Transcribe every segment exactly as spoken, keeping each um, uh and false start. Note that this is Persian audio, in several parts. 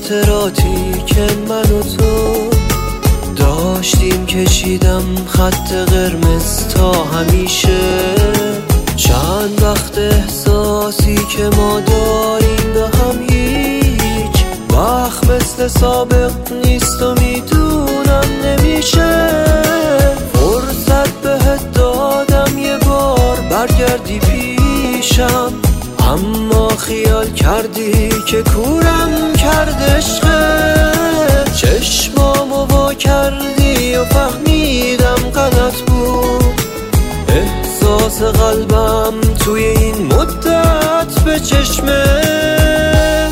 خاطراتی که من و تو داشتیم کشیدم خط قرمز تا همیشه. چند وقت احساسی که ما داریم به هم هیچ وقت مثل سابق نیست و میدونم نمیشه. فرصت بهت دادم یه بار برگردی پیشم، اما خیال کردی که کورم کرد عشقت. چشمامو وا کردی و فهمیدم غلط بود. احساس قلبم توی این مدت به چشمت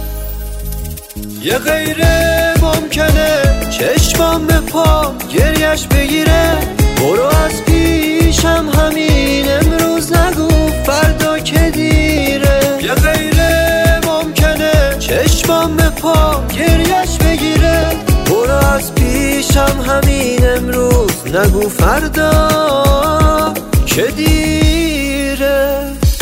یه غیره ممکنه چشمام به پا گریش بگیره. برو از پیشم همین امروز، نگو فردا که دیره. یه غیره ممکنه چشمام به پا گریش بگیره. برو از پیشم همین امروز، نگو فردا که دیره.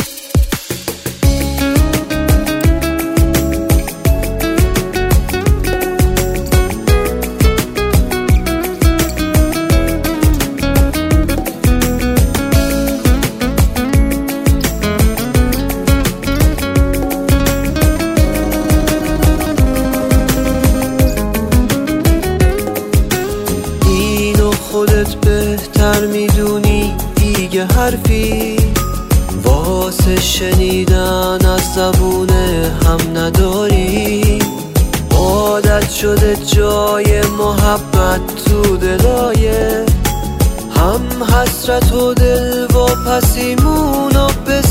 خودت بهتر میدونی دیگه حرفی واسه شنیدن از زبون هم نداری. عادت شده جای محبت تو دلایه هم حسرت و دل و پسیمونو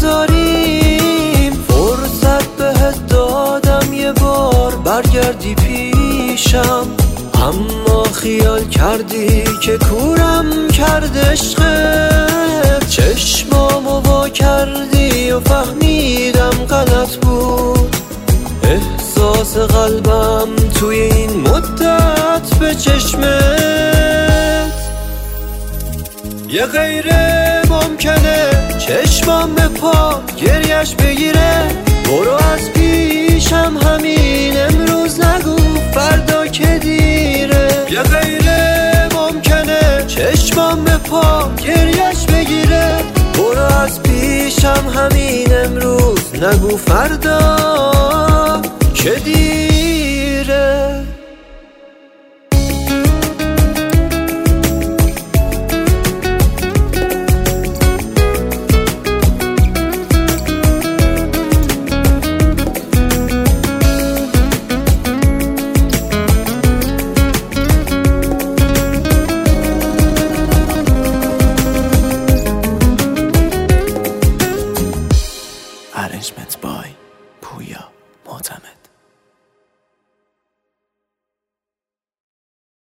بذاریم. فرصت بهت دادم یه بار برگردی پیشم، اما خیال کردی که کورم کرد عشقت. چشمامو وا کردی و فهمیدم غلط بود. احساس قلبم توی این مدت به چشمت یه غیره ممکنه چشمام به پا گریش بگیره. برو از پیشم همین امروز، نگو فردا که دیره. یه غیره ممکنه چشمام به پا گریش بگیره. برو از پیشم همین امروز، نگو فردا که دیره. Arrangements by